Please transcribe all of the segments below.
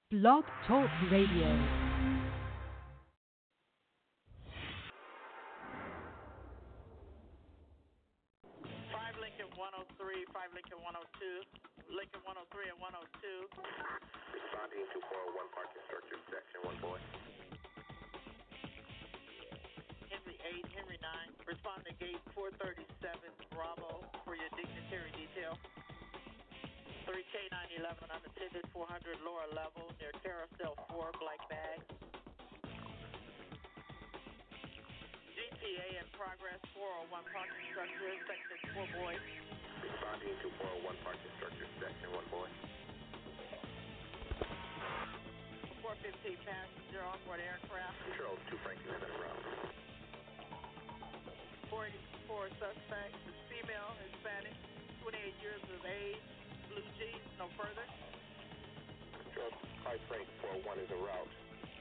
Blog Talk Radio. 5 Lincoln 102, Lincoln 103 and 102. Responding to 401 parking structure, section 1 boy. Henry 8, Henry 9. Respond to gate 437 Bravo for your dignitary detail. 3K 911 unattended 400 lower level near carousel 4 black bag. GTA in progress 401 parking structure, section 4 boy. Responding to 401 parking structure, section 1 boy. 415 passenger onboard aircraft. Control 2 Franklin in a route. 484 suspect, is female, Hispanic, 28 years of age, blue jeans, no further. Control 5 Frank 401 is en route.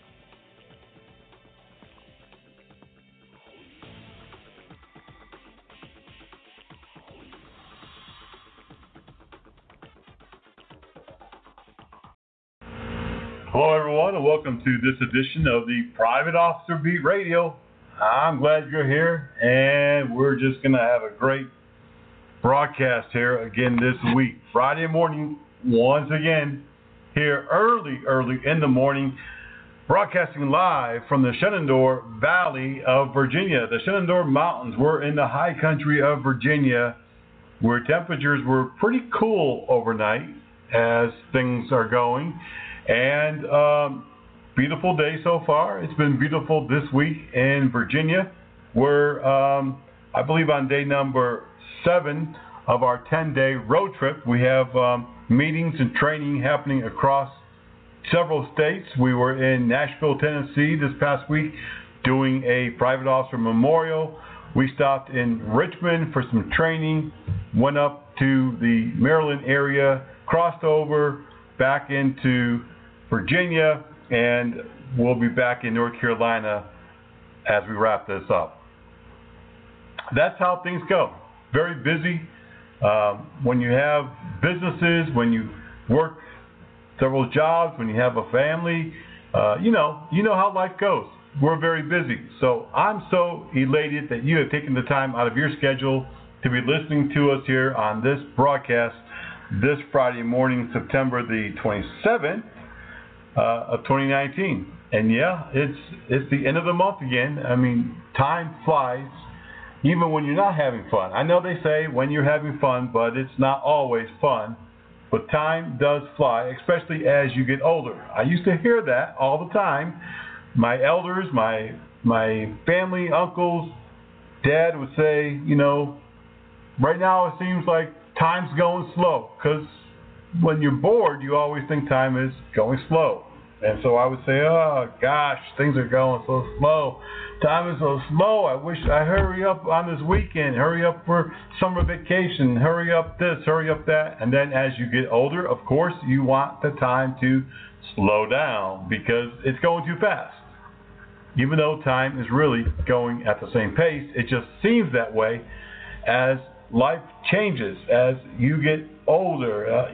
Hello, everyone, and welcome to this edition of the Private Officer Beat Radio. I'm glad you're here, and we're just going to have a great broadcast here again this week. Friday morning, once again, here early in the morning, broadcasting live from the Shenandoah Valley of Virginia. The Shenandoah Mountains. We're in the high country of Virginia, where temperatures were pretty cool overnight as things are going. And beautiful day so far. It's been beautiful this week in Virginia. We're, I believe, on day number 7 of our 10-day road trip. We have meetings and training happening across several states. We were in Nashville, Tennessee this past week doing a private officer memorial. We stopped in Richmond for some training, went up to the Maryland area, crossed over back into Virginia, and we'll be back in North Carolina as we wrap this up. That's how things go. Very busy. When you have businesses, when you work several jobs, when you have a family, you know how life goes. We're very busy. So I'm so elated that you have taken the time out of your schedule to be listening to us here on this broadcast this Friday morning, September the 27th of 2019. And yeah, it's the end of the month again. I mean, time flies even when you're not having fun. I know they say when you're having fun, but it's not always fun. But time does fly, especially as you get older. I used to hear that all the time. My elders, my family, uncles, dad would say, right now it seems like time's going slow, because when you're bored, you always think time is going slow. And so I would say, oh, gosh, things are going so slow. Time is so slow. I wish I hurry up on this weekend, hurry up for summer vacation, hurry up this, hurry up that. And then as you get older, of course, you want the time to slow down because it's going too fast. Even though time is really going at the same pace, it just seems that way as life changes, as you get older.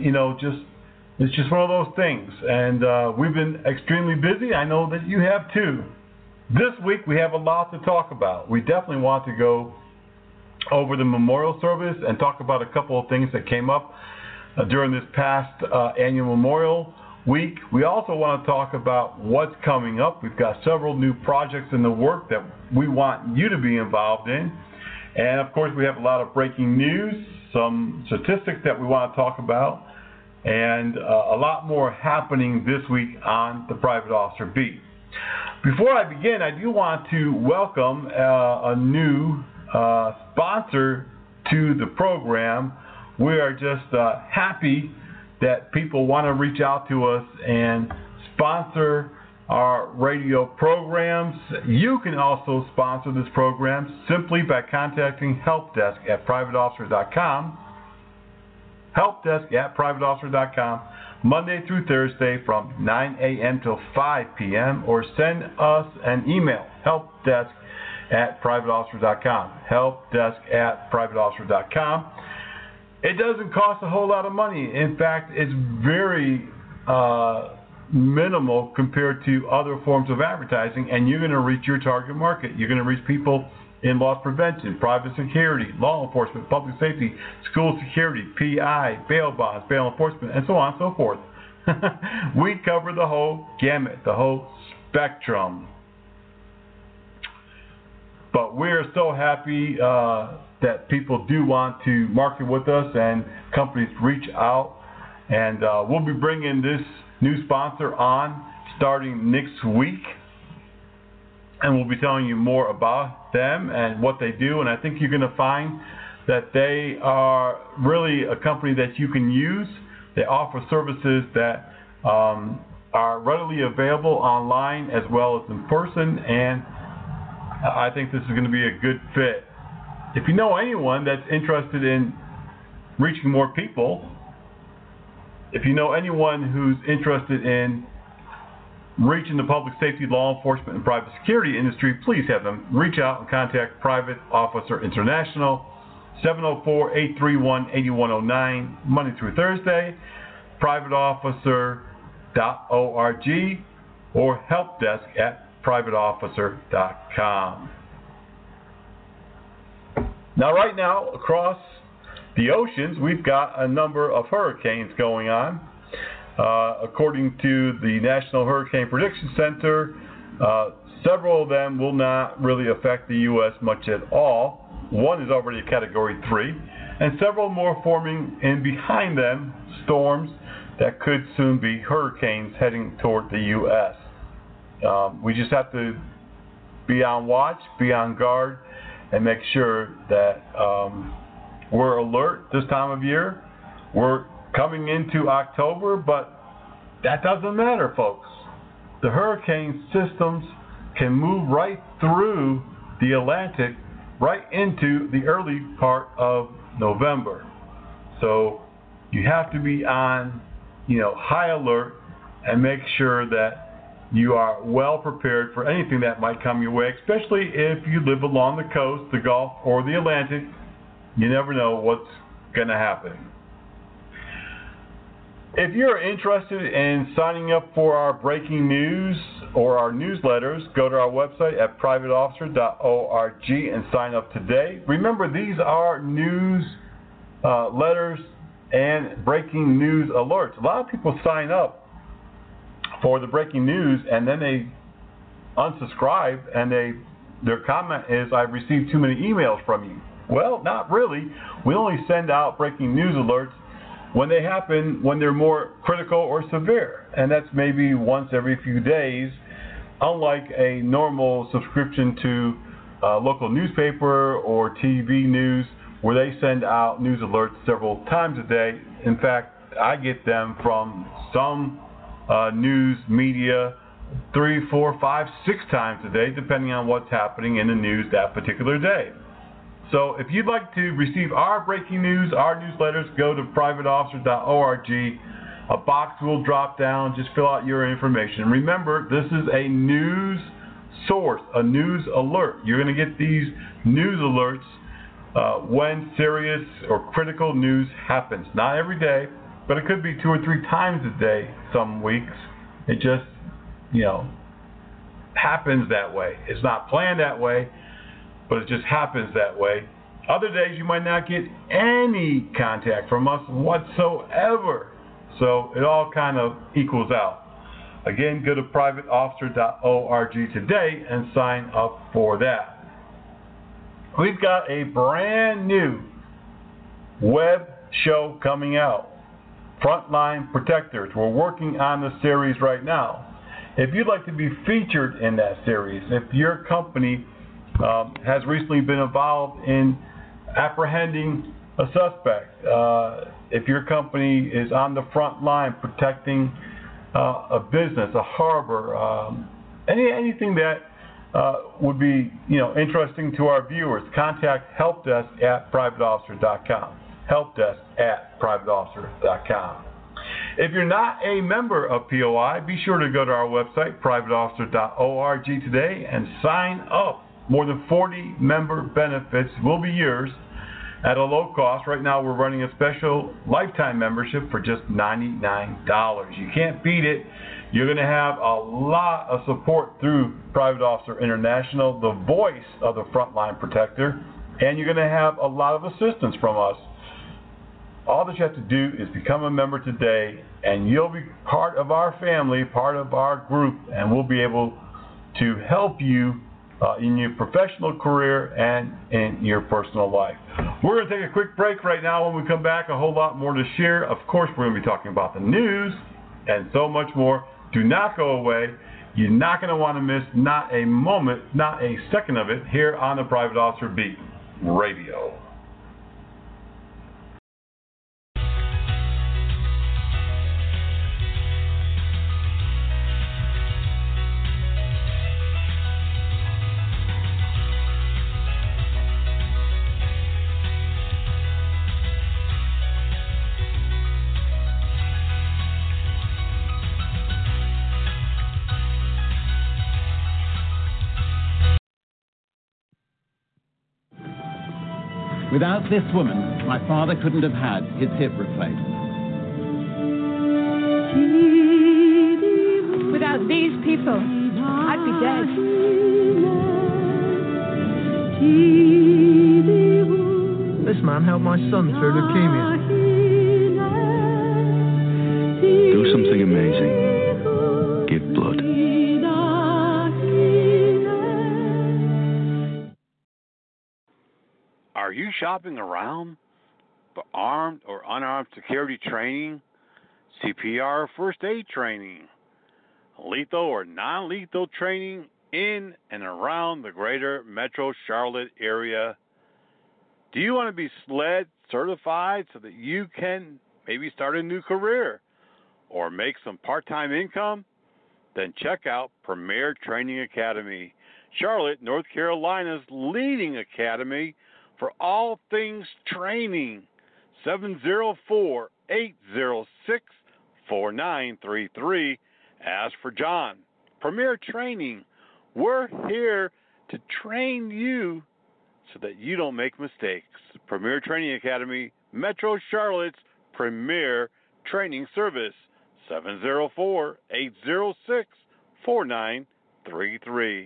It's just one of those things. And we've been extremely busy. I know that you have too. This week we have a lot to talk about. We definitely want to go over the memorial service and talk about a couple of things that came up during this past annual Memorial Week. We also want to talk about what's coming up. We've got several new projects in the work that we want you to be involved in. And, of course, we have a lot of breaking news, some statistics that we want to talk about, and a lot more happening this week on the Private Officer Beat. Before I begin, I do want to welcome a new sponsor to the program. We are just happy that people want to reach out to us and sponsor our radio programs. You can also sponsor this program simply by contacting helpdesk at privateofficer.com. Helpdesk at privateofficer.com, Monday through Thursday from 9 a.m. till 5 p.m. or send us an email, helpdesk at privateofficer.com. Helpdesk at privateofficer.com. It doesn't cost a whole lot of money. In fact, it's very minimal compared to other forms of advertising, and you're going to reach your target market. You're going to reach people in loss prevention, private security, law enforcement, public safety, school security, PI, bail bonds, bail enforcement, and so on and so forth. We cover the whole gamut, the whole spectrum. But we're so happy that people do want to market with us and companies reach out. And we'll be bringing this new sponsor on starting next week. And we'll be telling you more about them and what they do. And I think you're going to find that they are really a company that you can use. They offer services that are readily available online as well as in person. And I think this is going to be a good fit. If you know anyone that's interested in reaching more people, if you know anyone who's interested in reaching the public safety, law enforcement, and private security industry, please have them reach out and contact Private Officer International, 704-831-8109, Monday through Thursday, privateofficer.org, or helpdesk@privateofficer.com. Now, right now, across the oceans, we've got a number of hurricanes going on. According to the National Hurricane Prediction Center, several of them will not really affect the U.S. much at all. One is already a Category 3, and several more forming in behind them, storms that could soon be hurricanes heading toward the U.S. We just have to be on watch, be on guard, and make sure that we're alert this time of year. We're coming into October, but that doesn't matter, folks. The hurricane systems can move right through the Atlantic, right into the early part of November. So you have to be on, high alert and make sure that you are well prepared for anything that might come your way, especially if you live along the coast, the Gulf, or the Atlantic. You never know what's going to happen. If you're interested in signing up for our breaking news or our newsletters, go to our website at privateofficer.org and sign up today. Remember, these are news letters and breaking news alerts. A lot of people sign up for the breaking news and then they unsubscribe and their comment is, "I've received too many emails from you." Well, not really. We only send out breaking news alerts when they happen, when they're more critical or severe, and that's maybe once every few days, unlike a normal subscription to a local newspaper or TV news where they send out news alerts several times a day. In fact, I get them from some news media 3, 4, 5, 6 times a day, depending on what's happening in the news that particular day. So if you'd like to receive our breaking news, our newsletters, go to privateofficer.org. A box will drop down. Just fill out your information. Remember, this is a news source, a news alert. You're going to get these news alerts when serious or critical news happens. Not every day, but it could be 2 or 3 times a day some weeks. It just, happens that way. It's not planned that way, but it just happens that way. Other days you might not get any contact from us whatsoever. So it all kind of equals out. Again, go to privateofficer.org today and sign up for that. We've got a brand new web show coming out, Frontline Protectors. We're working on the series right now. If you'd like to be featured in that series, if your company has recently been involved in apprehending a suspect, if your company is on the front line protecting a business, a harbor, anything that would be interesting to our viewers, contact helpdesk@privateofficer.com. helpdesk@privateofficer.com. If you're not a member of POI, be sure to go to our website, privateofficer.org today, and sign up. More than 40 member benefits will be yours at a low cost. Right now we're running a special lifetime membership for just $99. You can't beat it. You're going to have a lot of support through Private Officer International, the voice of the frontline protector, and you're going to have a lot of assistance from us. All that you have to do is become a member today, and you'll be part of our family, part of our group, and we'll be able to help you in your professional career and in your personal life. We're going to take a quick break right now. When we come back, a whole lot more to share. Of course, we're going to be talking about the news and so much more. Do not go away. You're not going to want to miss not a moment, not a second of it here on the Private Officer Beat Radio. Without this woman, my father couldn't have had his hip replaced. Without these people, I'd be dead. This man helped my son through leukemia. Do something amazing. Give blood. Are you shopping around for armed or unarmed security training, CPR or first aid training, lethal or non-lethal training in and around the greater Metro Charlotte area? Do you want to be SLED certified so that you can maybe start a new career or make some part-time income? Then check out Premier Training Academy, Charlotte, North Carolina's leading academy for all things training. 704-806-4933. Ask for John. Premier Training. We're here to train you so that you don't make mistakes. Premier Training Academy, Metro Charlotte's premier training service. 704-806-4933.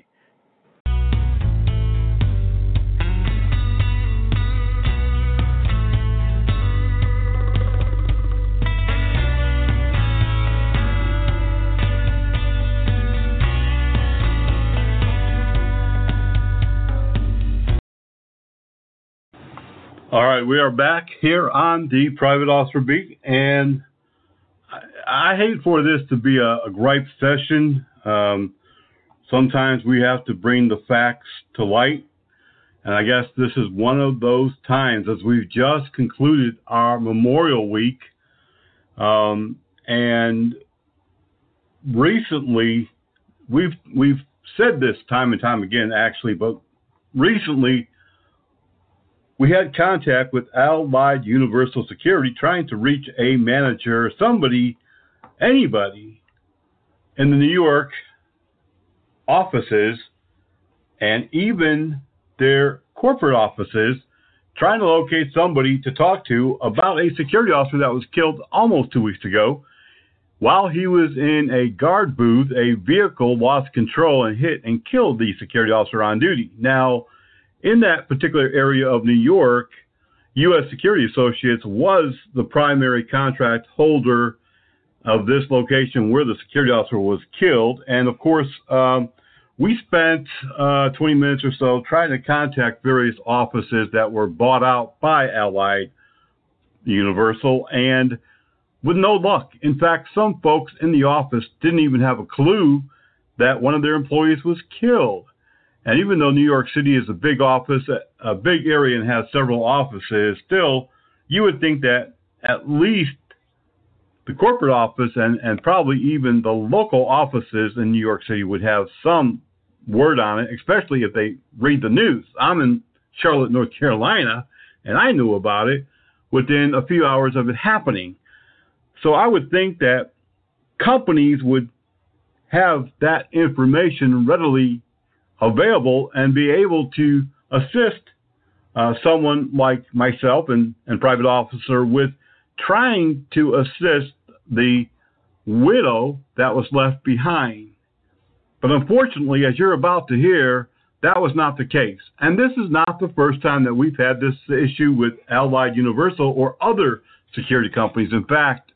All right, we are back here on the Private Officer Beat, and I hate for this to be a gripe session. Sometimes we have to bring the facts to light, and I guess this is one of those times as we've just concluded our Memorial Week, and recently we've said this time and time again, actually, but recently we had contact with Allied Universal Security trying to reach a manager, anybody in the New York offices and even their corporate offices, trying to locate somebody to talk to about a security officer that was killed almost 2 weeks ago. While he was in a guard booth, a vehicle lost control and hit and killed the security officer on duty. Now, in that particular area of New York, U.S. Security Associates was the primary contract holder of this location where the security officer was killed. And, of course, we spent 20 minutes or so trying to contact various offices that were bought out by Allied Universal, and with no luck. In fact, some folks in the office didn't even have a clue that one of their employees was killed. And even though New York City is a big office, a big area, and has several offices, still, you would think that at least the corporate office and probably even the local offices in New York City would have some word on it, especially if they read the news. I'm in Charlotte, North Carolina, and I knew about it within a few hours of it happening. So I would think that companies would have that information readily available and be able to assist someone like myself and private officer with trying to assist the widow that was left behind. But unfortunately, as you're about to hear, that was not the case. And this is not the first time that we've had this issue with Allied Universal or other security companies. In fact,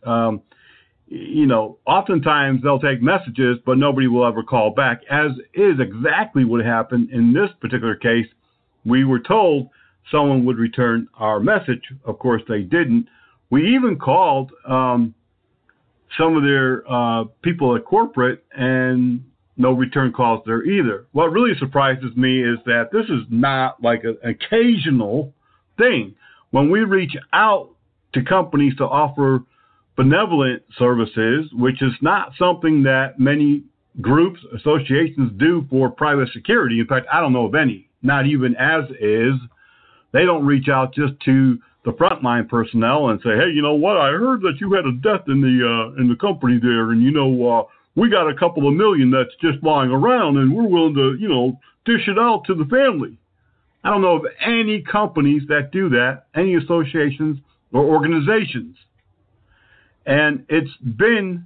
oftentimes they'll take messages, but nobody will ever call back, as is exactly what happened in this particular case. We were told someone would return our message. Of course, they didn't. We even called some of their people at corporate, and no return calls there either. What really surprises me is that this is not like an occasional thing. When we reach out to companies to offer benevolent services, which is not something that many groups, associations do for private security. In fact, I don't know of any, not even as is. They don't reach out just to the frontline personnel and say, hey, you know what? I heard that you had a death in the company there, and we got a couple of million that's just lying around, and we're willing to dish it out to the family. I don't know of any companies that do that, any associations or organizations. And it's been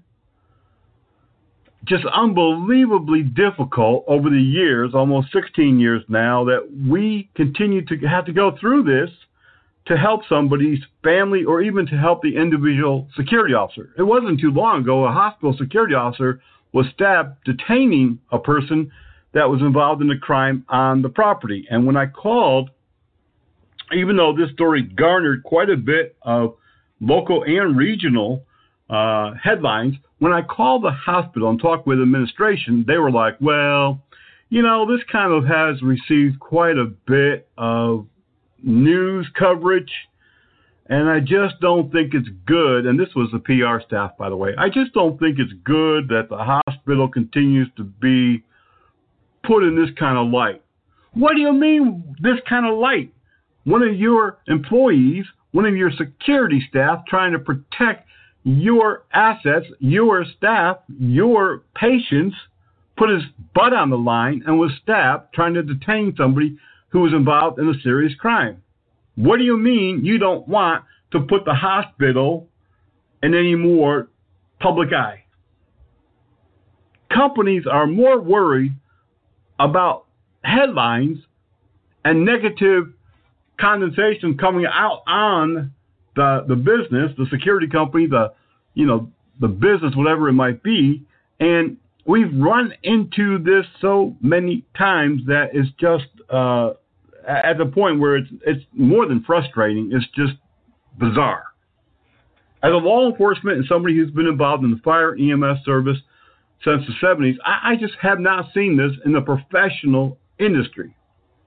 just unbelievably difficult over the years, almost 16 years now, that we continue to have to go through this to help somebody's family or even to help the individual security officer. It wasn't too long ago a hospital security officer was stabbed detaining a person that was involved in a crime on the property. And when I called, even though this story garnered quite a bit of local and regional headlines, when I called the hospital and talked with administration, they were like, well, this kind of has received quite a bit of news coverage, and I just don't think it's good. And this was the PR staff, by the way. I just don't think it's good that the hospital continues to be put in this kind of light. What do you mean, this kind of light? One of your employees, one of your security staff trying to protect your assets, your staff, your patients, put his butt on the line and was stabbed trying to detain somebody who was involved in a serious crime. What do you mean you don't want to put the hospital in any more public eye? Companies are more worried about headlines and negative condensation coming out on the business, the security company, the business, whatever it might be. And we've run into this so many times that it's just at the point where it's more than frustrating. It's just bizarre. As a law enforcement and somebody who's been involved in the fire EMS service since the 70s, I just have not seen this in the professional industry.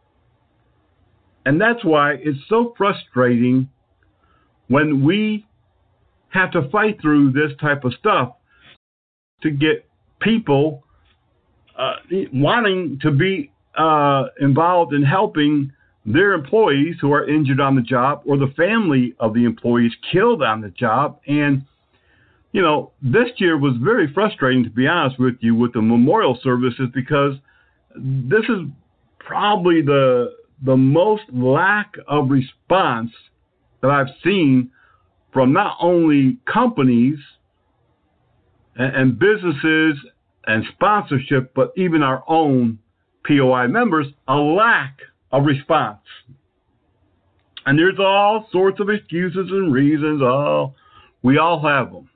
And that's why it's so frustrating when we have to fight through this type of stuff to get people wanting to be involved in helping their employees who are injured on the job or the family of the employees killed on the job. And, this year was very frustrating, to be honest with you, with the memorial services, because this is probably the most lack of response that I've seen from not only companies and businesses and sponsorship, but even our own POI members, a lack of response. And there's all sorts of excuses and reasons. We all have them.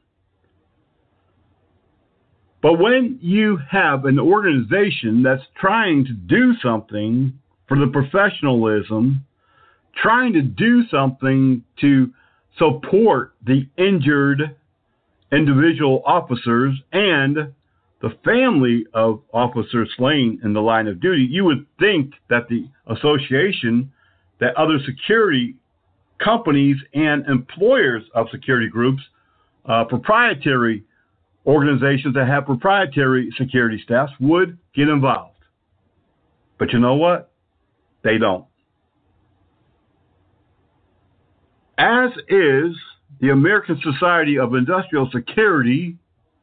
But when you have an organization that's trying to do something for the professionalism, trying to do something to support the injured individual officers and the family of officers slain in the line of duty, you would think that the association, that other security companies and employers of security groups, proprietary organizations that have proprietary security staffs would get involved. But you know what? They don't. As is the American Society of Industrial Security,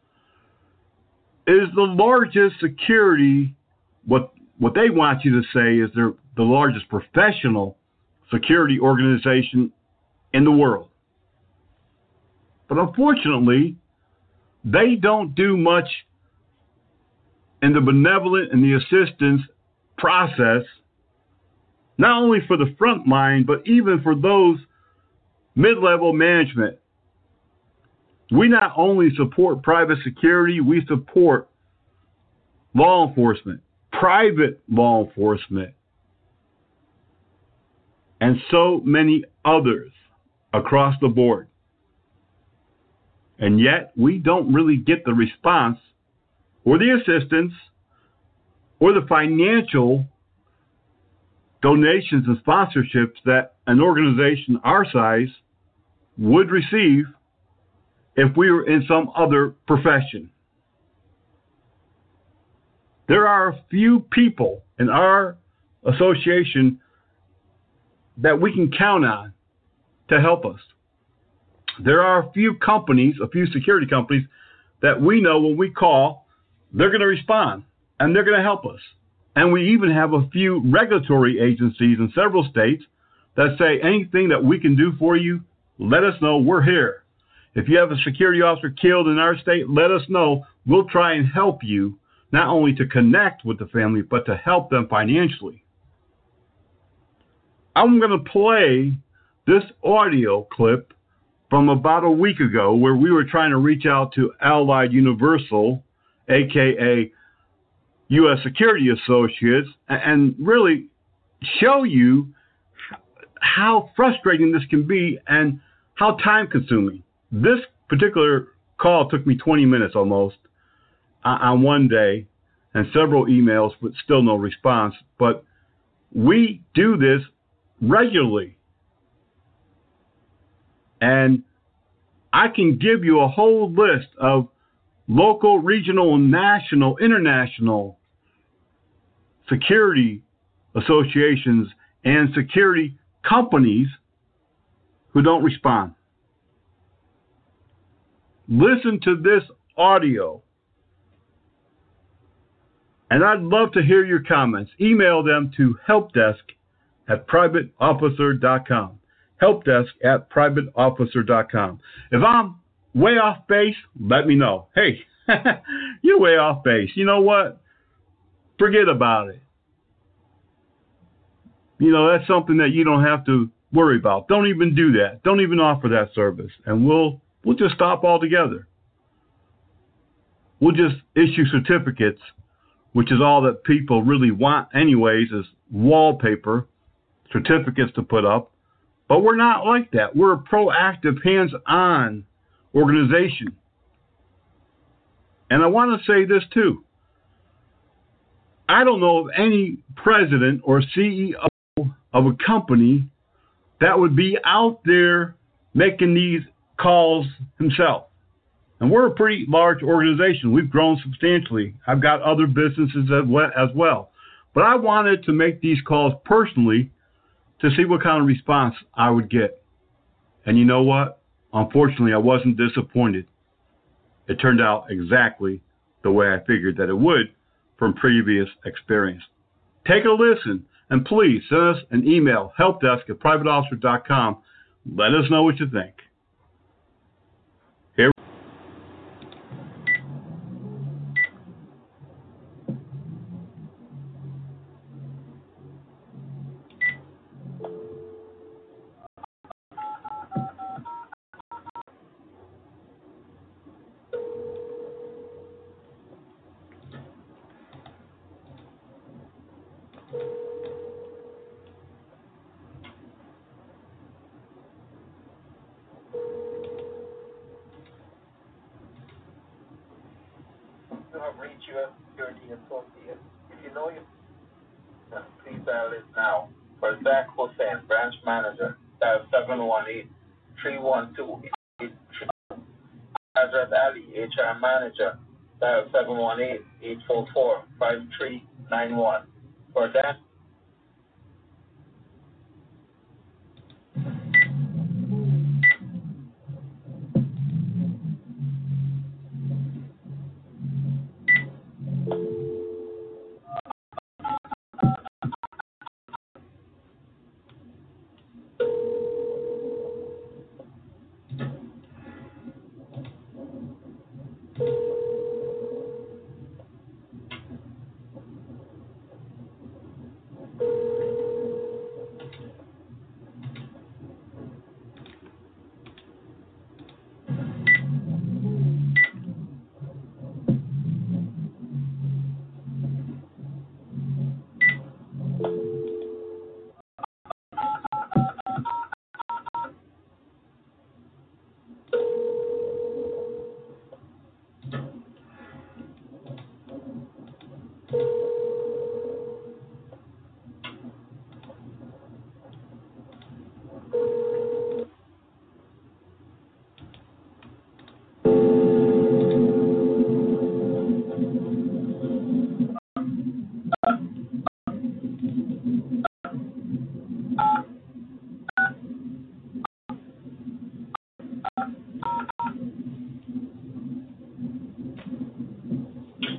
is the largest security, what they want you to say is they're the largest professional security organization in the world. But unfortunately, they don't do much in the benevolent and the assistance process, not only for the front line, but even for those mid-level management. We not only support private security, we support law enforcement, private law enforcement, and so many others across the board. And yet, we don't really get the response or the assistance or the financial donations and sponsorships that an organization our size would receive if we were in some other profession. There are a few people in our association that we can count on to help us. There are a few companies, a few security companies, that we know when we call, they're going to respond and they're going to help us. And we even have a few regulatory agencies in several states that say anything that we can do for you, let us know, we're here. If you have a security officer killed in our state, let us know. We'll try and help you, not only to connect with the family, but to help them financially. I'm going to play this audio clip from about a week ago where we were trying to reach out to Allied Universal, a.k.a. U.S. Security Associates, and really show you how frustrating this can be and how time-consuming. This particular call took me 20 minutes almost on one day and several emails, but still no response. But we do this regularly. And I can give you a whole list of local, regional, national, international security associations and security companies who don't respond. Listen to this audio. And I'd love to hear your comments. Email them to helpdesk@privateofficer.com. Helpdesk@privateofficer.com. If I'm way off base, let me know. Hey, you're way off base. You know what? Forget about it. You know, that's something that you don't have to worry about. Don't even do that. Don't even offer that service. And we'll just stop altogether. We'll just issue certificates, which is all that people really want anyways, is wallpaper, certificates to put up. But we're not like that. We're a proactive, hands-on organization. And I want to say this too. I don't know of any president or CEO of a company that would be out there making these calls himself. And we're a pretty large organization. We've grown substantially. I've got other businesses as well. But I wanted to make these calls personally to see what kind of response I would get. And you know what? Unfortunately, I wasn't disappointed. It turned out exactly the way I figured that it would from previous experience. Take a listen, and please send us an email, helpdesk@privateofficer.com. Let us know what you think. Here. You have reached U.S. Security Associates. If you know your please dial it now. For Zach Hussain, Branch Manager, dial 718-312-8332. Hazrat Ali, HR Manager, dial 718-844-5391. For that,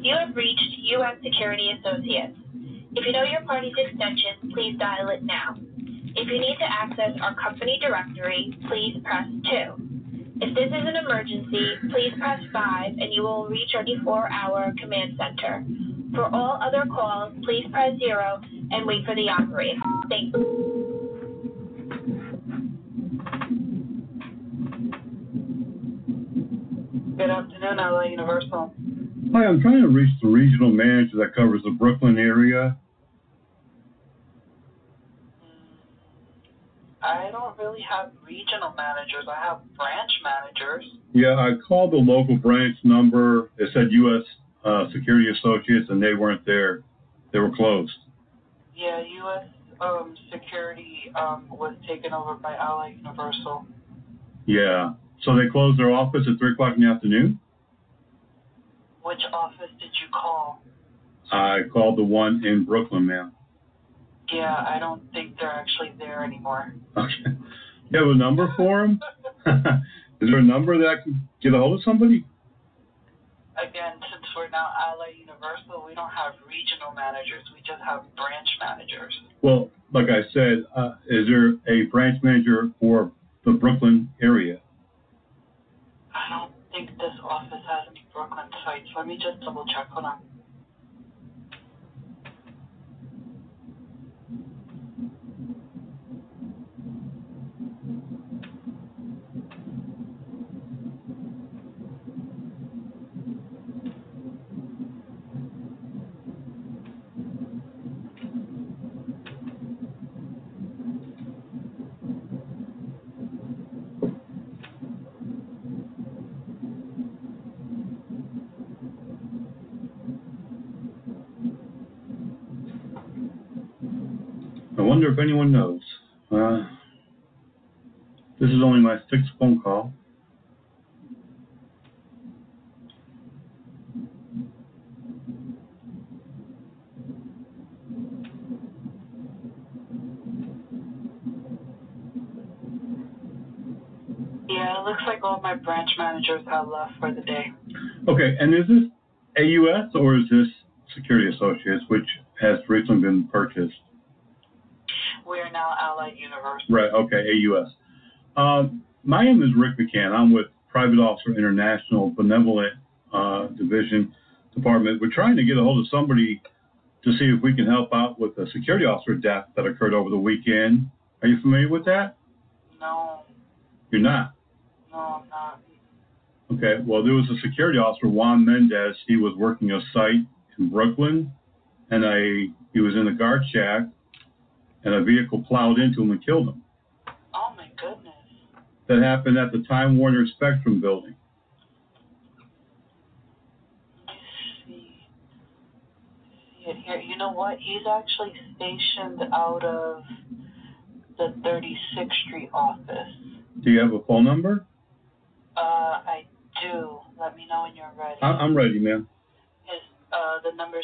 You have reached U.S. Security Associates. If you know your party's extension, please dial it now. If you need to access our company directory, please press 2. If this is an emergency, please press 5 and you will reach our 24-hour command center. For all other calls, please press 0 and wait for the operator. Thank you. Good afternoon, LA Universal. Hi, I'm trying to reach the regional manager that covers the Brooklyn area. I don't really have regional managers. I have branch managers. Yeah, I called the local branch number. It said U.S. Security Associates, and they weren't there. They were closed. Yeah, U.S. Security was taken over by LA Universal. Yeah. So they closed their office at 3 o'clock in the afternoon? Which office did you call? I called the one in Brooklyn, ma'am. Yeah, I don't think they're actually there anymore. Okay. You have a number for them? Is there a number that I can get a hold of somebody? Again, since we're now LA Universal, we don't have regional managers. We just have branch managers. Well, like I said, is there a branch manager for the Brooklyn area? I don't think this office has any Brooklyn sites. Let me just double check. Hold on. I wonder if anyone knows. This is only my 6th phone call. Yeah, it looks like all my branch managers have left for the day. Okay, and is this AUS or is this Security Associates, which has recently been purchased? We are now Allied Universal. Right, okay, AUS. My name is Rick McCann. I'm with Private Officer International Benevolent Division Department. We're trying to get a hold of somebody to see if we can help out with a security officer death that occurred over the weekend. Are you familiar with that? No. You're not? No, I'm not. Okay, well, there was a security officer, Juan Mendez. He was working a site in Brooklyn, and he was in the guard shack, and a vehicle plowed into him and killed him. Oh, my goodness. That happened at the Time Warner Spectrum building. Let me see it here. You know what? He's actually stationed out of the 36th Street office. Do you have a phone number? I do. Let me know when you're ready. I'm ready, ma'am. The number's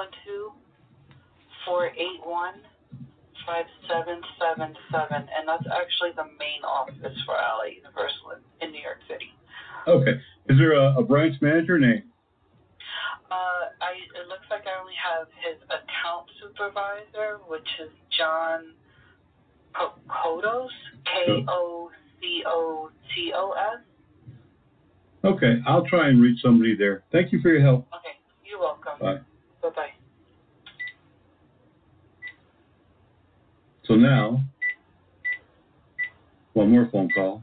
212-481-5777, and that's actually the main office for LA Universal in New York City. Okay. Is there a branch manager name? It looks like I only have his account supervisor, which is John Kotos, Kocotos. Okay, I'll try and reach somebody there. Thank you for your help. Okay, you're welcome. Bye. Bye-bye. So now, one more phone call.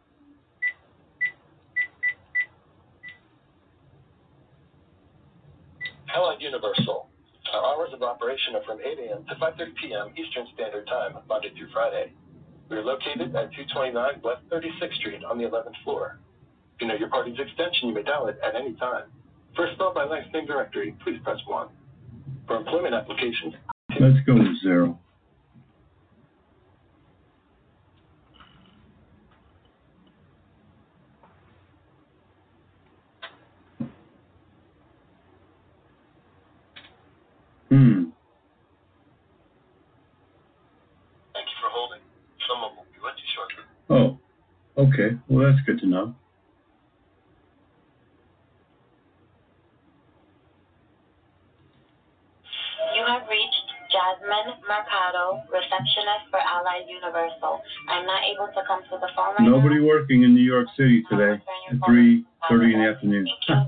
Allied Universal. Our hours of operation are from 8 a.m. to 5:30 p.m. Eastern Standard Time, Monday through Friday. We are located at 229 West 36th Street on the 11th floor. If you know your party's extension, you may dial it at any time. For a spell by last name directory, please press 1. For employment applications, Let's go with 0. Thank you for holding. Someone will be with you shortly. Oh, okay. Well, that's good to know. have reached Jasmine Mercado, receptionist for Allied Universal. I'm not able to come to the phone right now. Nobody working in New York City today at 3:30 in the afternoon.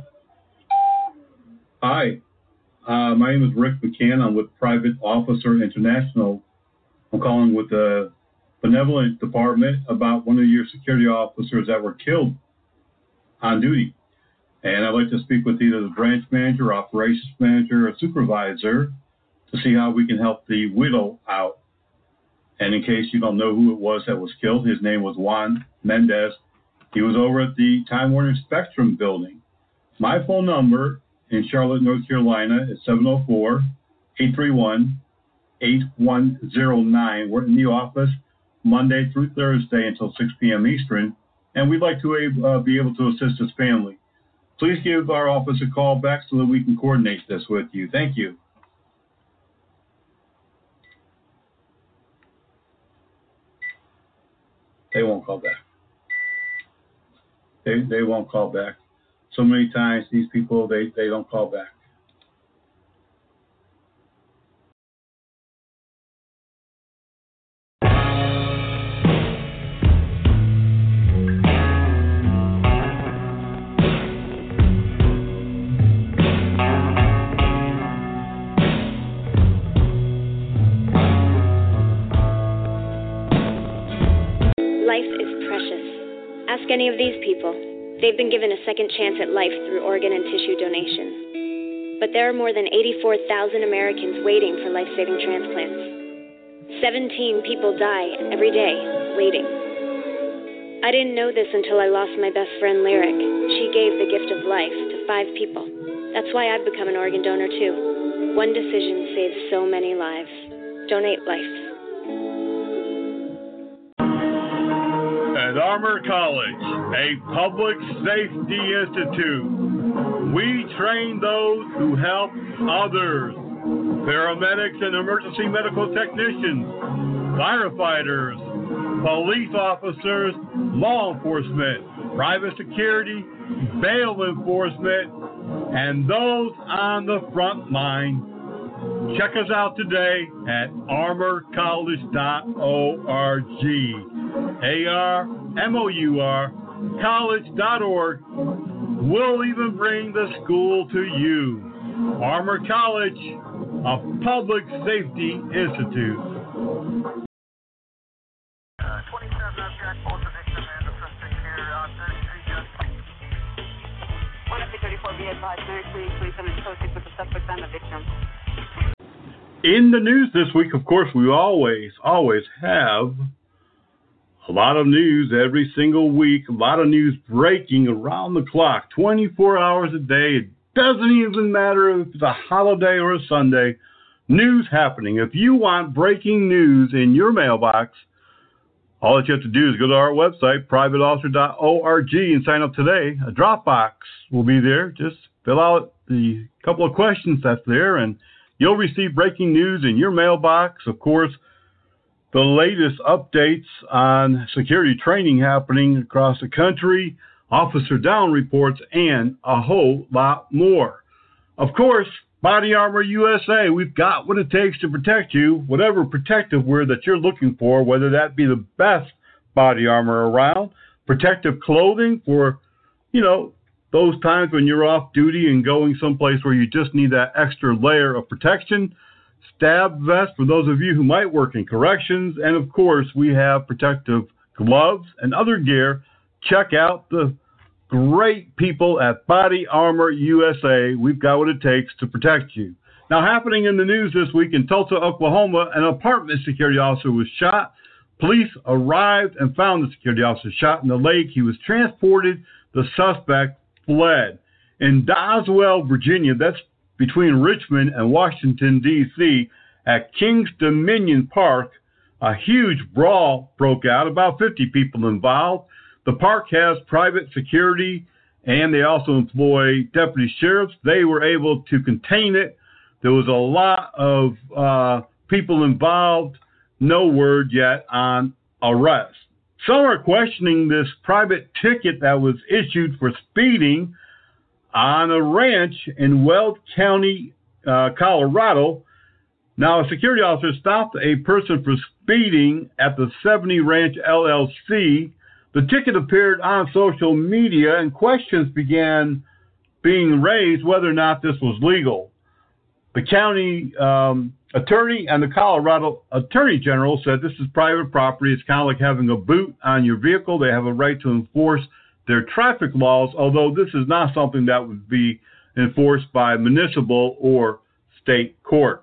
Hi, my name is Rick McCann. I'm with Private Officer International. I'm calling with the Benevolent Department about one of your security officers that were killed on duty. And I'd like to speak with either the branch manager, operations manager, or supervisor to see how we can help the widow out. And in case you don't know who it was that was killed, his name was Juan Mendez. He was over at the Time Warner Spectrum building. My phone number in Charlotte, North Carolina is 704-831-8109. We're in the office Monday through Thursday until 6 p.m. Eastern, and we'd like to be able to assist his family. Please give our office a call back so that we can coordinate this with you. Thank you. They won't call back. They won't call back. So many times these people, they don't call back. Ask any of these people. They've been given a second chance at life through organ and tissue donation. But there are more than 84,000 Americans waiting for life-saving transplants. 17 people die every day waiting. I didn't know this until I lost my best friend, Lyric. She gave the gift of life to 5 people. That's why I've become an organ donor, too. One decision saves so many lives. Donate life. At Armor College, a public safety institute, we train those who help others. Paramedics and emergency medical technicians, firefighters, police officers, law enforcement, private security, bail enforcement, and those on the front line. Check us out today at armorcollege.org. ARMOUR college.org. We'll even bring the school to you. Armor College, a public safety institute. 27 Jack Bolton, victim and the suspect here on 3rd Street, just 134 be advised, Mary, please, and associate with the suspect and the victim. In the news this week, of course, we always have a lot of news every single week, a lot of news breaking around the clock, 24 hours a day. It doesn't even matter if it's a holiday or a Sunday. News happening. If you want breaking news in your mailbox, all that you have to do is go to our website, privateofficer.org, and sign up today. A Dropbox will be there. Just fill out the couple of questions that's there, and you'll receive breaking news in your mailbox. Of course, the latest updates on security training happening across the country, officer down reports, and a whole lot more. Of course, Body Armor USA, we've got what it takes to protect you, whatever protective wear that you're looking for, whether that be the best body armor around, protective clothing for, those times when you're off duty and going someplace where you just need that extra layer of protection, stab vest for those of you who might work in corrections, and of course we have protective gloves and other gear. Check out the great people at Body Armor USA. We've got what it takes to protect you. Now, happening in the news this week in Tulsa, Oklahoma, an apartment security officer was shot. Police arrived and found the security officer shot in the lake. He was transported. The suspect fled. In Doswell, Virginia, that's between Richmond and Washington, D.C., at Kings Dominion Park, a huge brawl broke out, about 50 people involved. The park has private security, and they also employ deputy sheriffs. They were able to contain it. There was a lot of people involved. No word yet on arrest. Some are questioning this private ticket that was issued for speeding on a ranch in Weld County, Colorado. Now, a security officer stopped a person for speeding at the 70 Ranch LLC. The ticket appeared on social media, and questions began being raised whether or not this was legal. The county attorney and the Colorado Attorney General said this is private property. It's kind of like having a boot on your vehicle. They have a right to enforce their traffic laws, although this is not something that would be enforced by municipal or state court.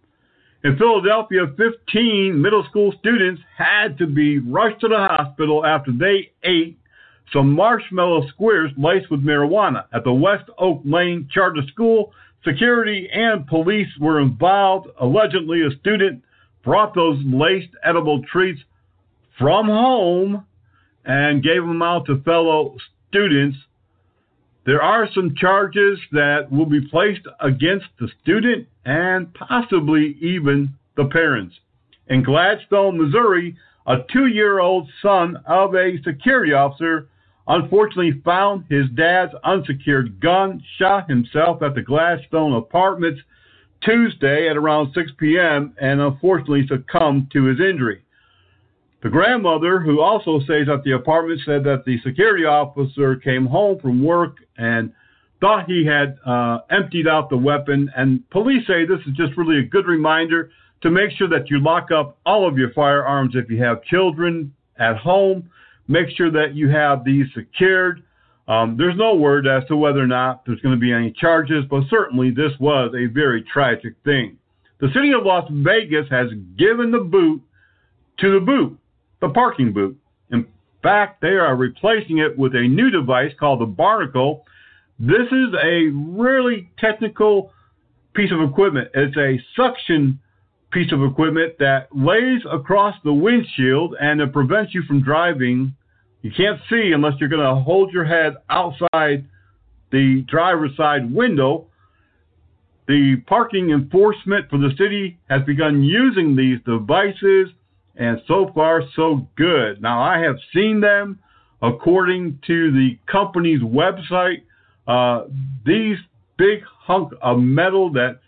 In Philadelphia, 15 middle school students had to be rushed to the hospital after they ate some marshmallow squares laced with marijuana. At the West Oak Lane Charter School, security and police were involved. Allegedly, a student brought those laced edible treats from home and gave them out to fellow students. There are some charges that will be placed against the student and possibly even the parents. In Gladstone, Missouri, a 2-year-old son of a security officer unfortunately found his dad's unsecured gun, shot himself at the Gladstone Apartments Tuesday at around 6 p.m., and unfortunately succumbed to his injury. The grandmother, who also stays at the apartment, said that the security officer came home from work and thought he had emptied out the weapon. And police say this is just really a good reminder to make sure that you lock up all of your firearms if you have children at home. Make sure that you have these secured. There's no word as to whether or not there's going to be any charges, but certainly this was a very tragic thing. The city of Las Vegas has given the boot to the boot. The parking boot. In fact, they are replacing it with a new device called the Barnacle. This is a really technical piece of equipment. It's a suction piece of equipment that lays across the windshield, and it prevents you from driving. You can't see unless you're going to hold your head outside the driver's side window. The parking enforcement for the city has begun using these devices, and so far, so good. Now, I have seen them. According to the company's website, these big hunk of metal that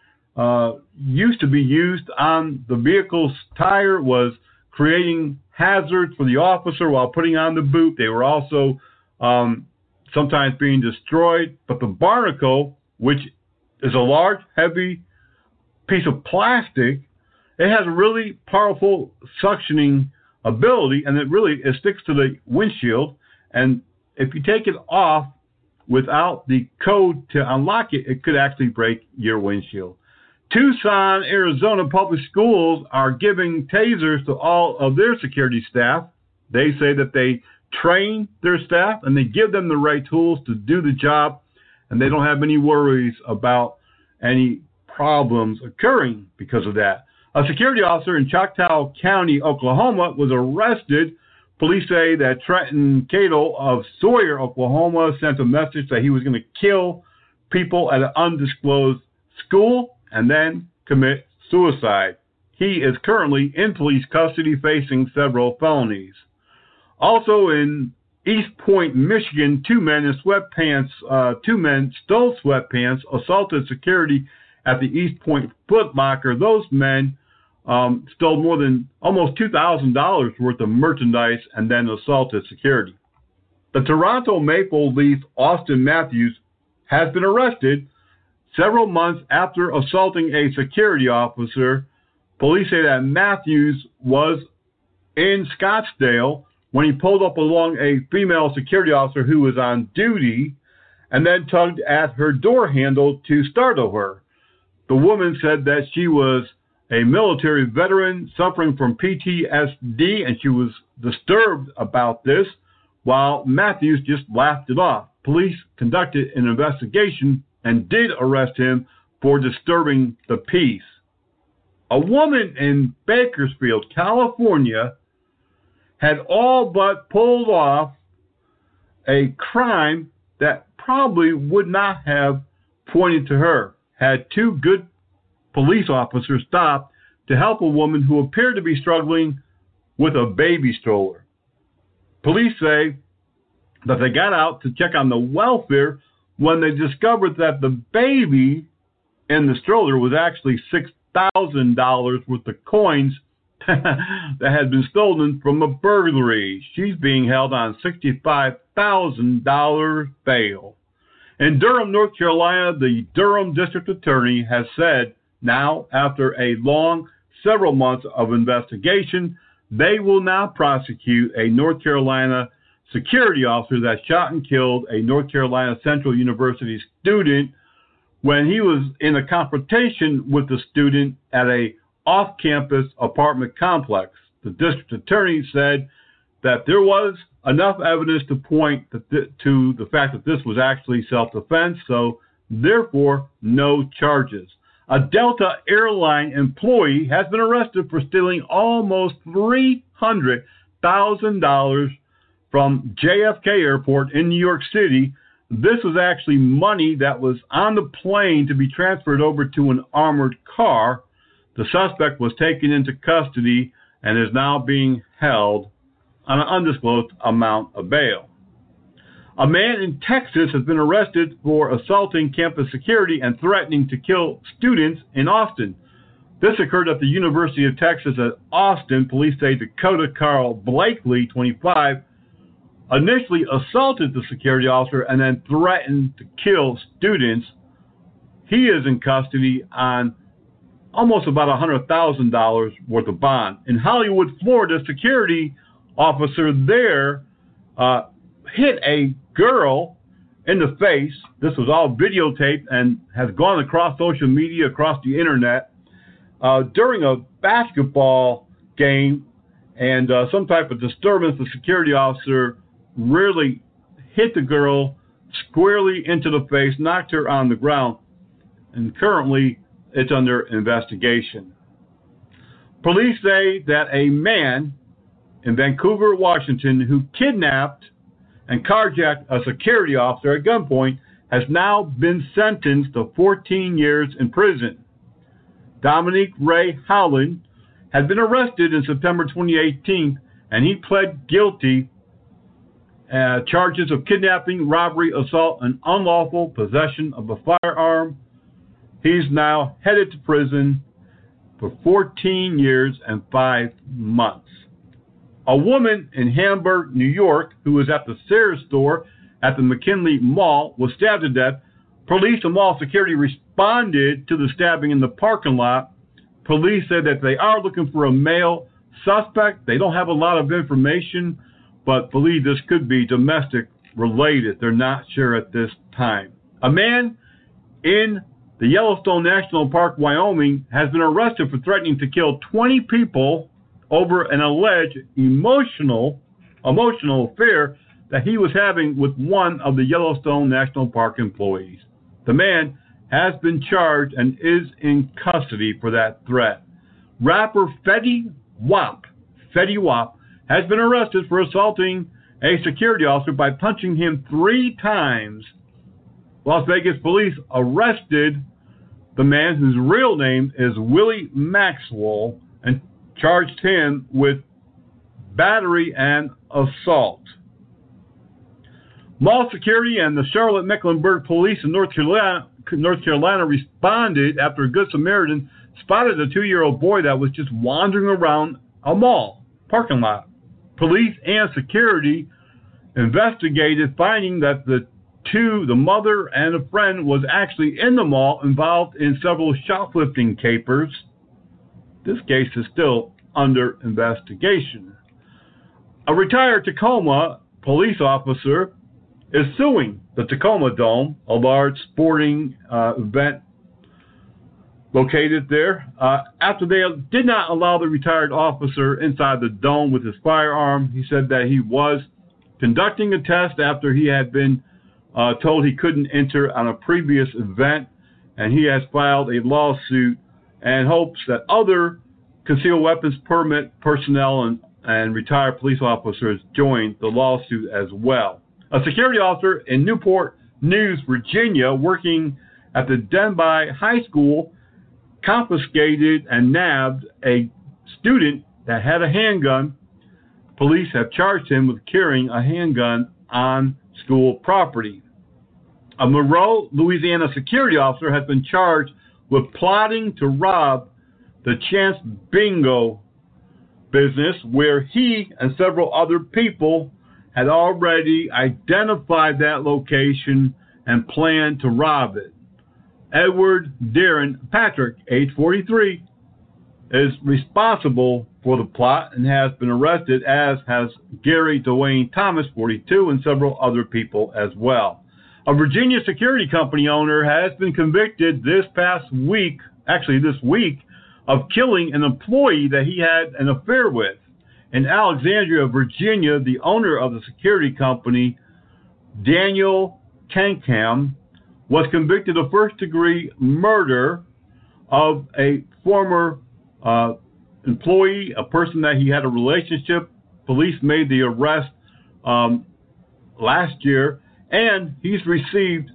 used to be used on the vehicle's tire was creating hazards for the officer while putting on the boot. They were also sometimes being destroyed. But the Barnacle, which is a large, heavy piece of plastic, it has a really powerful suctioning ability, and it sticks to the windshield. And if you take it off without the code to unlock it, it could actually break your windshield. Tucson, Arizona public schools are giving tasers to all of their security staff. They say that they train their staff and they give them the right tools to do the job, and they don't have any worries about any problems occurring because of that. A security officer in Choctaw County, Oklahoma, was arrested. Police say that Trenton Cato of Sawyer, Oklahoma, sent a message that he was going to kill people at an undisclosed school and then commit suicide. He is currently in police custody facing several felonies. Also in East Point, Michigan, two men stole sweatpants, assaulted security at the East Point Foot Locker. Those men stole more than almost $2,000 worth of merchandise and then assaulted security. The Toronto Maple Leaf Austin Matthews has been arrested several months after assaulting a security officer. Police say that Matthews was in Scottsdale when he pulled up along a female security officer who was on duty and then tugged at her door handle to startle her. The woman said that she was a military veteran suffering from PTSD, and she was disturbed about this, while Matthews just laughed it off. Police conducted an investigation and did arrest him for disturbing the peace. A woman in Bakersfield, California, had all but pulled off a crime that probably would not have pointed to her, had two good police officers stopped to help a woman who appeared to be struggling with a baby stroller. Police say that they got out to check on the welfare when they discovered that the baby in the stroller was actually 6 $65,000 worth of coins that had been stolen from a burglary. She's being held on $65,000 bail. In Durham, North Carolina, the Durham District Attorney has said now, after a long several months of investigation, they will now prosecute a North Carolina security officer that shot and killed a North Carolina Central University student when he was in a confrontation with the student at a off-campus apartment complex. The district attorney said that there was enough evidence to point to the fact that this was actually self-defense, so therefore no charges. A Delta airline employee has been arrested for stealing almost $300,000 from JFK Airport in New York City. This was actually money that was on the plane to be transferred over to an armored car. The suspect was taken into custody and is now being held on an undisclosed amount of bail. A man in Texas has been arrested for assaulting campus security and threatening to kill students in Austin. This occurred at the University of Texas at Austin. Police say Dakota Carl Blakely, 25, initially assaulted the security officer and then threatened to kill students. He is in custody on almost about $100,000 worth of bond. In Hollywood, Florida, security officer there hit a girl in the face. This was all videotaped and has gone across social media, across the internet, during a basketball game, and some type of disturbance. The security officer really hit the girl squarely into the face, knocked her on the ground, and currently it's under investigation. Police say that a man in Vancouver, Washington, who kidnapped and carjacked a security officer at gunpoint has now been sentenced to 14 years in prison. Dominique Ray Howland had been arrested in September 2018, and he pled guilty charges of kidnapping, robbery, assault, and unlawful possession of a firearm. He's now headed to prison for 14 years and 5 months. A woman in Hamburg, New York, who was at the Sears store at the McKinley Mall, was stabbed to death. Police and mall security responded to the stabbing in the parking lot. Police said that they are looking for a male suspect. They don't have a lot of information, but believe this could be domestic related. They're not sure at this time. A man in the Yellowstone National Park, Wyoming, has been arrested for threatening to kill 20 people over an alleged emotional affair that he was having with one of the Yellowstone National Park employees. The man has been charged and is in custody for that threat. Rapper Fetty Wap has been arrested for assaulting a security officer by punching him 3 times. Las Vegas police arrested the man whose real name is Willie Maxwell and charged him with battery and assault. Mall security and the Charlotte-Mecklenburg police in North Carolina responded after a Good Samaritan spotted a 2-year-old boy that was just wandering around a mall parking lot. Police and security investigated, finding that the mother and a friend, was actually in the mall involved in several shoplifting capers. This case is still under investigation. A retired Tacoma police officer is suing the Tacoma Dome, a large sporting event located there, after they did not allow the retired officer inside the dome with his firearm. He said that he was conducting a test after he had been told he couldn't enter on a previous event, and he has filed a lawsuit and hopes that other concealed weapons permit personnel and retired police officers join the lawsuit as well. A security officer in Newport News, Virginia, working at the Denby High School, confiscated and nabbed a student that had a handgun. Police have charged him with carrying a handgun on school property. A Monroe, Louisiana security officer has been charged with plotting to rob the Chance Bingo business, where he and several other people had already identified that location and planned to rob it. Edward Darren Patrick, age 43, is responsible for the plot and has been arrested, as has Gary Dwayne Thomas, 42, and several other people as well. A Virginia security company owner has been convicted this week, of killing an employee that he had an affair with. In Alexandria, Virginia, the owner of the security company, Daniel Kankam, was convicted of first-degree murder of a former employee, a person that he had a relationship. Police made the arrest last year, and he's received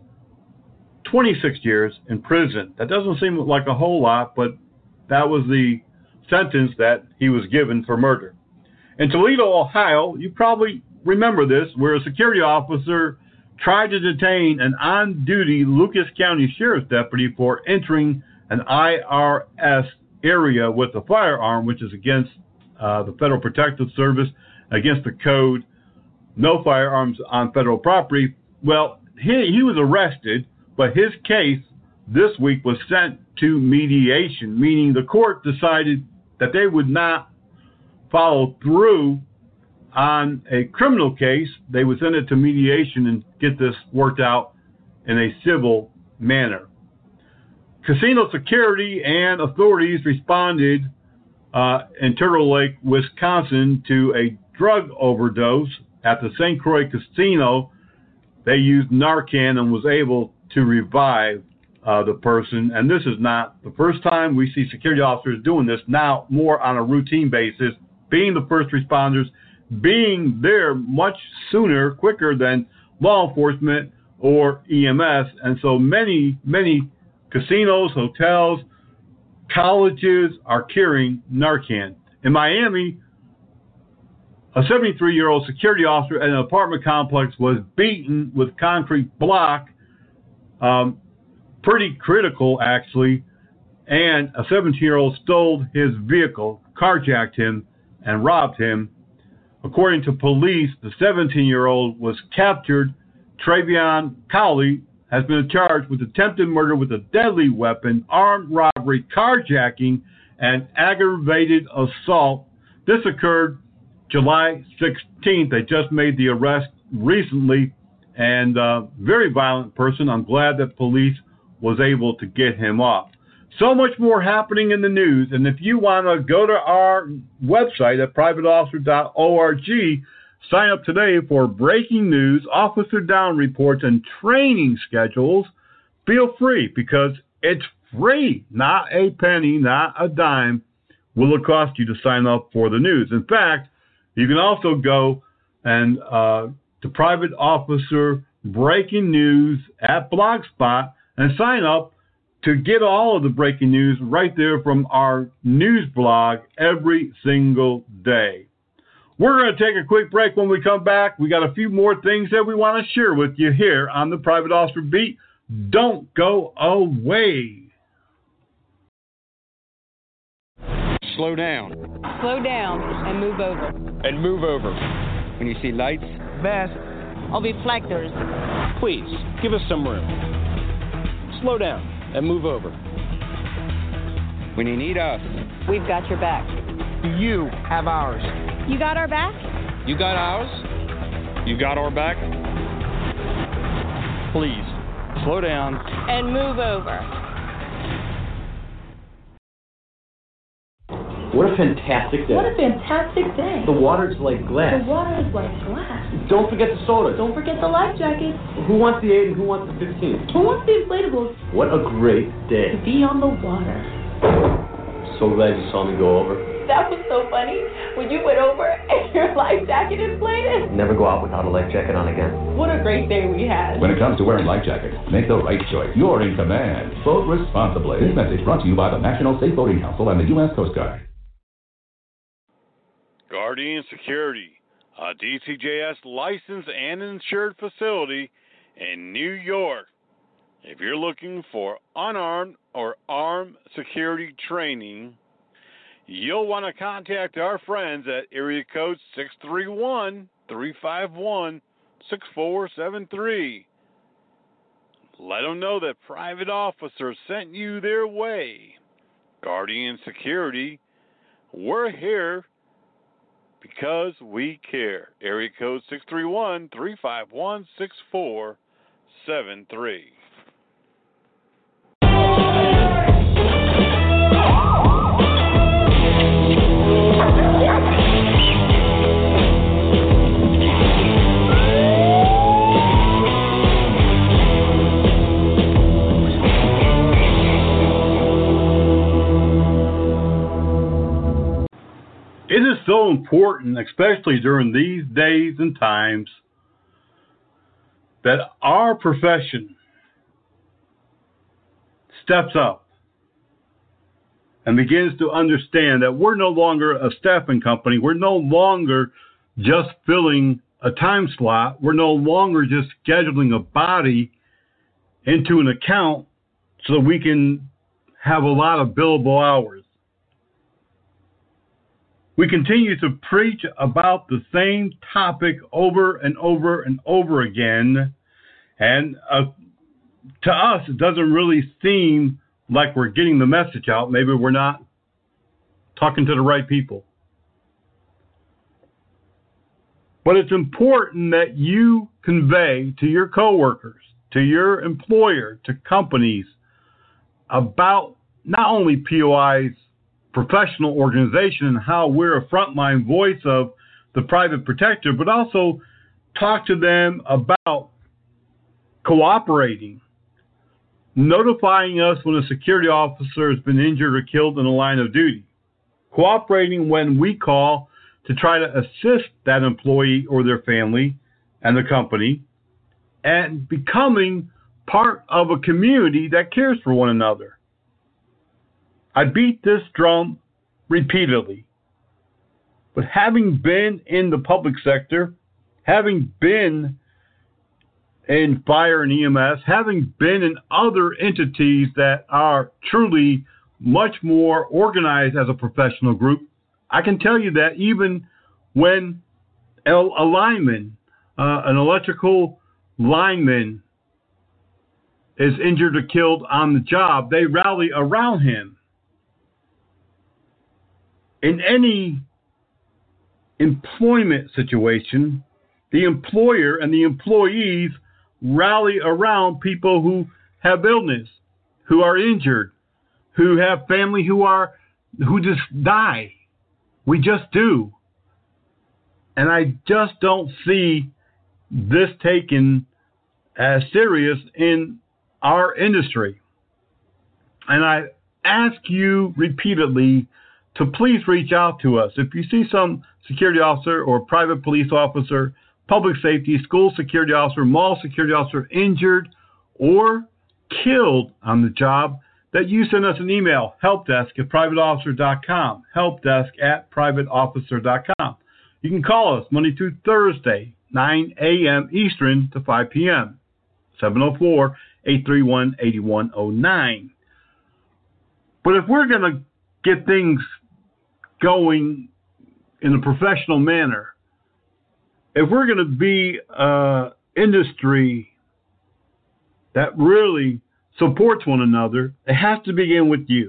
26 years in prison. That doesn't seem like a whole lot, but that was the sentence that he was given for murder. In Toledo, Ohio, you probably remember this, where a security officer tried to detain an on-duty Lucas County Sheriff's deputy for entering an IRS area with a firearm, which is against the Federal Protective Service, against the code, no firearms on federal property. Well, he was arrested, but his case this week was sent to mediation, meaning the court decided that they would not follow through on a criminal case. They would send it to mediation and get this worked out in a civil manner. Casino security and authorities responded in Turtle Lake, Wisconsin, to a drug overdose at the St. Croix Casino. They used Narcan and was able to revive the person. And this is not the first time we see security officers doing this, now more on a routine basis, being the first responders, being there much sooner, quicker than law enforcement or EMS. And so many casinos, hotels, colleges are carrying Narcan. In Miami, a 73-year-old security officer at an apartment complex was beaten with concrete block, pretty critical actually, and a 17-year-old stole his vehicle, carjacked him, and robbed him. According to police, the 17-year-old was captured. Travion Cowley has been charged with attempted murder with a deadly weapon, armed robbery, carjacking, and aggravated assault. This occurred July 16th. They just made the arrest recently, and very violent person. I'm glad that police was able to get him off. So much more happening in the news, and if you want to go to our website at privateofficer.org, sign up today for breaking news, officer down reports, and training schedules. Feel free, because it's free. Not a penny, not a dime will it cost you to sign up for the news. In fact, you can also go and to Private Officer Breaking News at Blogspot and sign up to get all of the breaking news right there from our news blog every single day. We're going to take a quick break. When we come back, we got a few more things that we want to share with you here on the Private Officer Beat. Don't go away. Slow down. Slow down and move over. And move over. When you see lights, Vest. Or reflectors. please give us some room. Slow down and move over. When you need us, We've got your back. you have ours. You got our back? You got ours? You got our back? Please, slow down. And move over. What a fantastic day. What a fantastic day. The water's like glass. The water is like glass. Don't forget the soda. Don't forget the life jacket. Who wants the 8 and who wants the 15? Who wants the inflatables? What a great day. To be on the water. So glad you saw me go over. That was so funny. When you went over and your life jacket inflated. Never go out without a life jacket on again. What a great day we had. When it comes to wearing life jackets, make the right choice. You're in command. Vote responsibly. This message brought to you by the National Safe Boating Council and the U.S. Coast Guard. Guardian Security, a DCJS licensed and insured facility in New York. If you're looking for unarmed or armed security training, you'll want to contact our friends at area code 631-351-6473. Let them know that Private Officer sent you their way. Guardian Security, we're here because we care. Area code 631-351-6473. It is so important, especially during these days and times, that our profession steps up and begins to understand that we're no longer a staffing company. We're no longer just filling a time slot. We're no longer just scheduling a body into an account so that we can have a lot of billable hours. We continue to preach about the same topic over and over and over again. And to us, it doesn't really seem like we're getting the message out. Maybe we're not talking to the right people. But it's important that you convey to your coworkers, to your employer, to companies about not only POI's professional organization and how we're a frontline voice of the private protector, but also talk to them about cooperating, notifying us when a security officer has been injured or killed in the line of duty, cooperating when we call to try to assist that employee or their family and the company, and becoming part of a community that cares for one another. I beat this drum repeatedly, but having been in the public sector, having been in fire and EMS, having been in other entities that are truly much more organized as a professional group, I can tell you that even when a lineman, an electrical lineman, is injured or killed on the job, they rally around him. In any employment situation, the employer and the employees rally around people who have illness, who are injured, who have family who just die. We just do. And I just don't see this taken as serious in our industry. And I ask you repeatedly to please reach out to us. If you see some security officer or private police officer, public safety, school security officer, mall security officer injured or killed on the job, that you send us an email, helpdesk@privateofficer.com, helpdesk@privateofficer.com. You can call us Monday through Thursday, 9 a.m. Eastern to 5 p.m., 704-831-8109. But if we're going to get things going in a professional manner, if we're going to be an industry that really supports one another, it has to begin with you.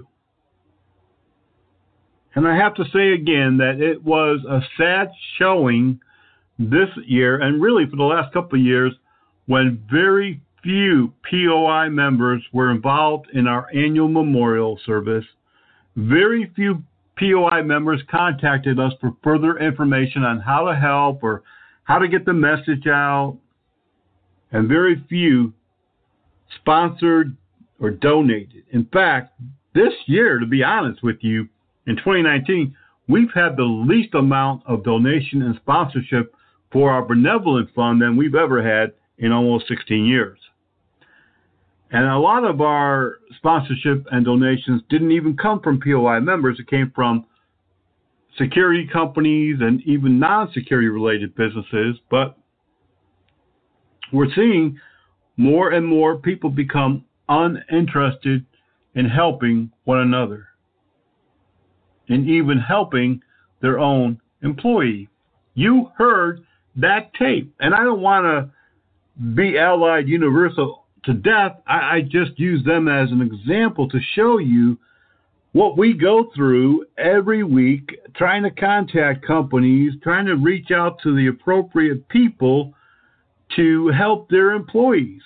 And I have to say again that it was a sad showing this year, and really for the last couple of years, when very few POI members were involved in our annual memorial service. Very few POI members contacted us for further information on how to help or how to get the message out, and very few sponsored or donated. In fact, this year, to be honest with you, in 2019, we've had the least amount of donation and sponsorship for our benevolent fund than we've ever had in almost 16 years. And a lot of our sponsorship and donations didn't even come from POI members. It came from security companies and even non-security related businesses. But we're seeing more and more people become uninterested in helping one another. in even helping their own employee. You heard that tape. And I don't want to be Allied Universal to death. I just use them as an example to show you what we go through every week, trying to contact companies, trying to reach out to the appropriate people to help their employees.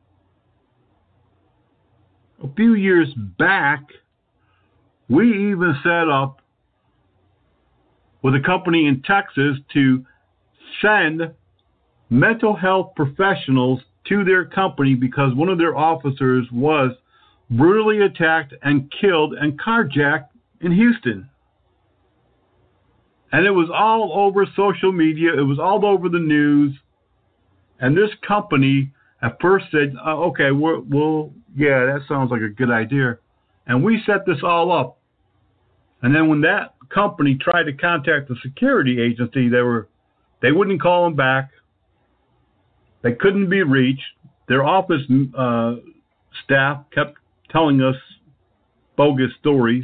A few years back, we even set up with a company in Texas to send mental health professionals to their company because one of their officers was brutally attacked and killed and carjacked in Houston. And it was all over social media. It was all over the news. And this company at first said, okay, yeah, that sounds like a good idea. And we set this all up. And then when that company tried to contact the security agency, they wouldn't call them back. They couldn't be reached. Their office staff kept telling us bogus stories.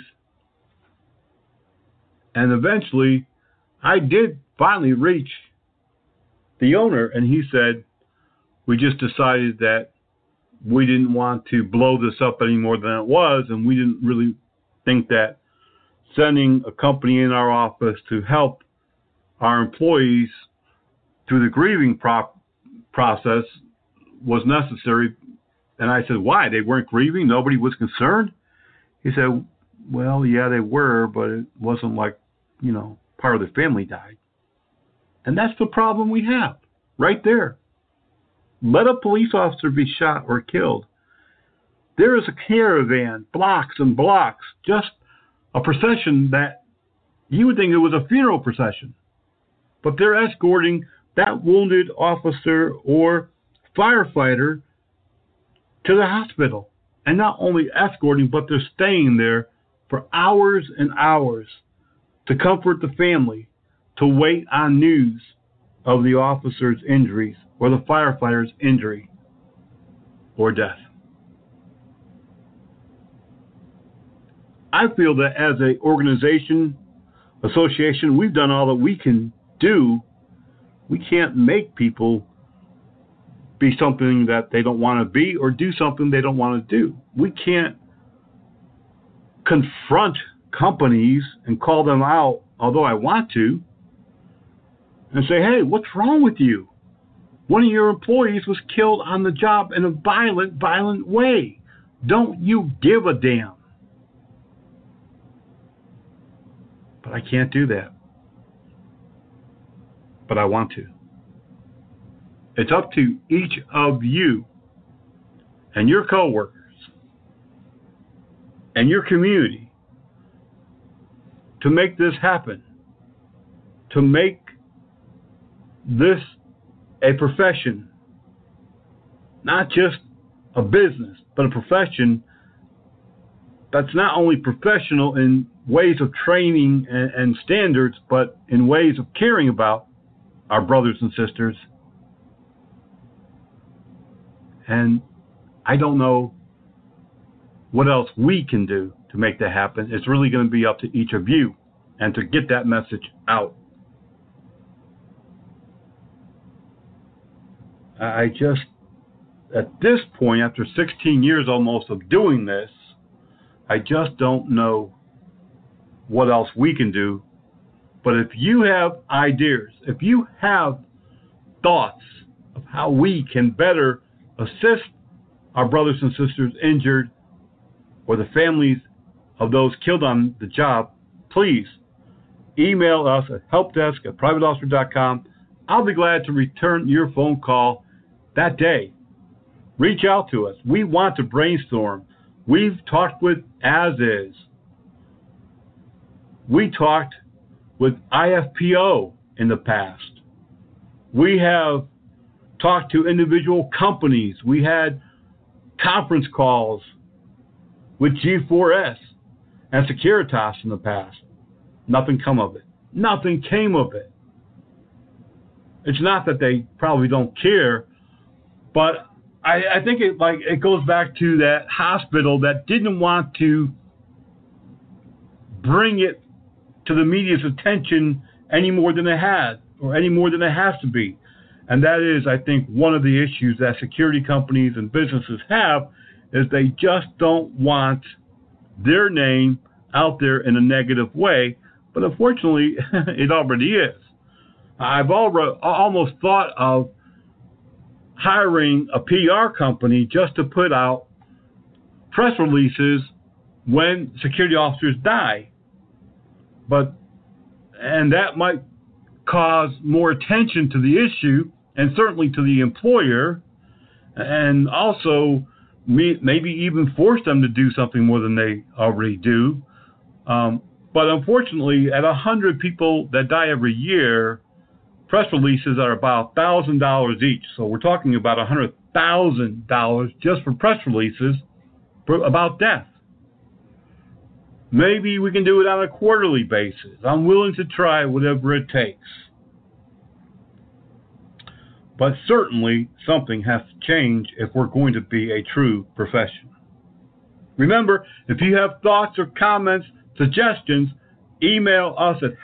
And eventually, I did finally reach the owner, and he said, we just decided that we didn't want to blow this up any more than it was, and we didn't really think that sending a company in our office to help our employees through the grieving process was necessary. And I said, why? They weren't grieving? Nobody was concerned? He said, well, yeah, they were, but it wasn't like, part of the family died. And that's the problem we have right there. Let a police officer be shot or killed. There is a caravan, blocks and blocks, just a procession that you would think it was a funeral procession. But they're escorting that wounded officer or firefighter to the hospital. And not only escorting, but they're staying there for hours and hours to comfort the family, to wait on news of the officer's injuries or the firefighter's injury or death. I feel that as an organization, association, we've done all that we can do. We can't make people be something that they don't want to be or do something they don't want to do. We can't confront companies and call them out, although I want to, and say, hey, what's wrong with you? One of your employees was killed on the job in a violent way. Don't you give a damn? But I can't do that. But I want to. It's up to each of you and your coworkers and your community to make this happen, to make this a profession, not just a business, but a profession that's not only professional in ways of training and standards, but in ways of caring about our brothers and sisters. And I don't know what else we can do to make that happen. It's really going to be up to each of you and to get that message out. I just, at this point, after 16 years almost of doing this, I just don't know what else we can do. But if you have ideas, if you have thoughts of how we can better assist our brothers and sisters injured or the families of those killed on the job, please email us at helpdesk@privateofficer.com. I'll be glad to return your phone call that day. Reach out to us. We want to brainstorm. We've talked with As Is. We talked with IFPO in the past. We have talked to individual companies. We had conference calls with G4S and Securitas in the past. Nothing come of it. Nothing came of it. It's not that they probably don't care, but I think it goes back to that hospital that didn't want to bring it to the media's attention any more than it has, or any more than it has to be. And that is, I think, one of the issues that security companies and businesses have, is they just don't want their name out there in a negative way. But unfortunately, it already is. I've almost thought of hiring a PR company just to put out press releases when security officers die. And that might cause more attention to the issue, and certainly to the employer, and also maybe even force them to do something more than they already do. But unfortunately, at 100 people that die every year, press releases are about $1,000 each. So we're talking about $100,000 just for press releases about death. Maybe we can do it on a quarterly basis. I'm willing to try whatever it takes. But certainly something has to change if we're going to be a true profession. Remember, if you have thoughts or comments, suggestions, email us at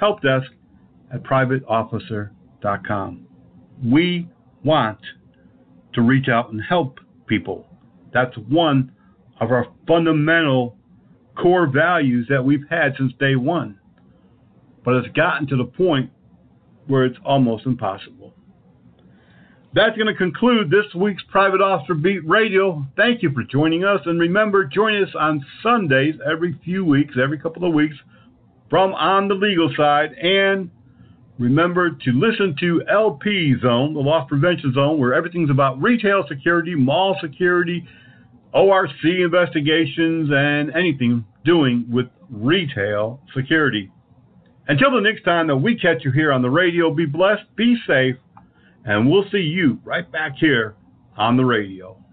helpdesk@privateofficer.com. We want to reach out and help people. That's one of our fundamental core values that we've had since day one. But it's gotten to the point where it's almost impossible. That's going to conclude this week's Private Officer Beat Radio. Thank you for joining us. And remember, join us on Sundays every few weeks, every couple of weeks, from On the Legal Side. And remember to listen to LP Zone, the Loss Prevention Zone, where everything's about retail security, mall security, ORC investigations, and anything doing with retail security. Until the next time that we catch you here on the radio, be blessed, be safe, and we'll see you right back here on the radio.